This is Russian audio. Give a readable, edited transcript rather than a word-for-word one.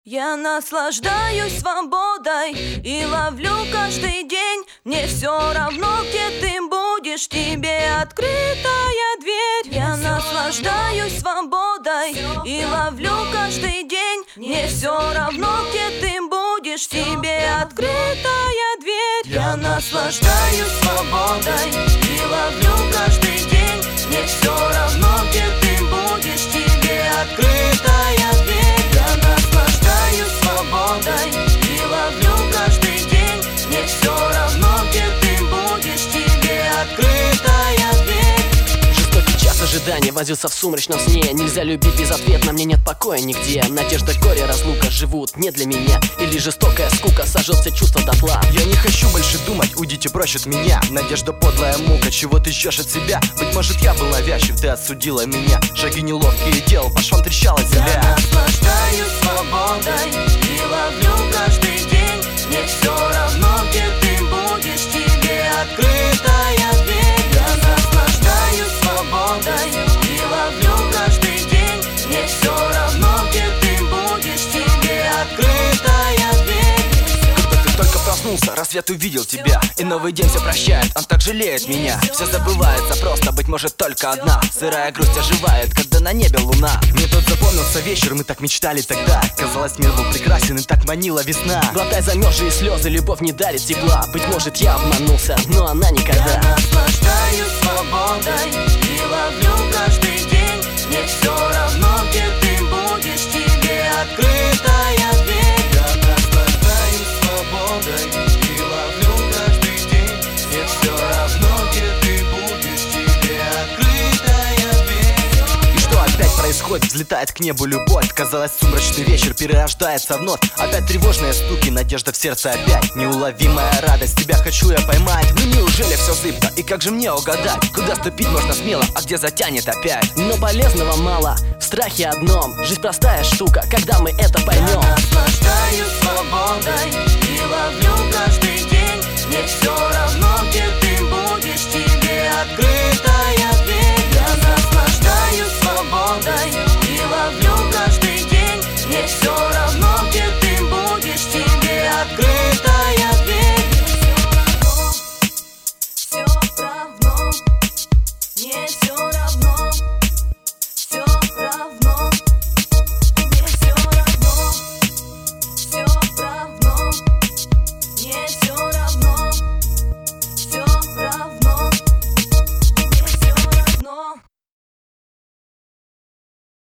Я наслаждаюсь свободой и ловлю каждый день. Мне все равно, где ты будешь, тебе открытая дверь. Я наслаждаюсь свободой и ловлю каждый день. Мне все равно, где ты будешь, тебе открытая дверь. Я наслаждаюсь свободой и ловлю каждый день. Мне все равно, где ты будешь, тебе открытая дверь. Я наслаждаюсь свободой и ловлю каждый день. Мне все равно, где ты будешь, тебе открытая дверь. Жестокий час ожидания возился в сумрачном сне. Нельзя любить безответно, мне нет покоя нигде. Надежда, горе, разлука живут не для меня. Или жестокая скука сожжет все чувства дотла. Я не хочу больше думать, уйдите прочь от меня. Надежда, подлая мука, чего ты ждешь от себя? Быть может, я был навязчив, ты осудила меня. Шаги неловкие делал, по швам трещала земля. Я наслаждаюсь свободой и ловлю каждый день. Мне все равно, где ты будешь, тебе открытая дверь. Я наслаждаюсь свободой и ловлю каждый день. Мне все равно, где ты будешь, тебе открытая дверь. Когда ты только проснулся, рассвет увидел тебя. И новый день все прощает, он так жалеет меня. Все забывается просто, быть может только одна. Сырая грусть оживает, когда на небе луна. Мне тот запомнился вечер, мы так мечтали тогда. Казалось, мир был прекрасен и так манила весна. Глотай замерзшие слезы, любовь не дарит тепла. Быть может, я обманулся, но она никогда. Я наслаждаюсь свободой и ловлю каждый день. Мне все равно, где ты будешь, тебе открытая дверь. Я наслаждаюсь свободой и ловлю каждый день. Мне все равно, где ты будешь, тебе открытая дверь. И что опять происходит? Взлетает к небу любовь. Казалось, сумрачный вечер перерождается вновь. Опять тревожные стуки, надежда в сердце опять. Неуловимая радость, тебя хочу я поймать. Ну неужели все зыбко? И как же мне угадать? Куда ступить можно смело, а где затянет опять? Но полезного мало, в страхе одном. Жизнь простая штука, когда мы это поймем. Я наслаждаюсь свободой и ловлю каждый день. Мне все равно, где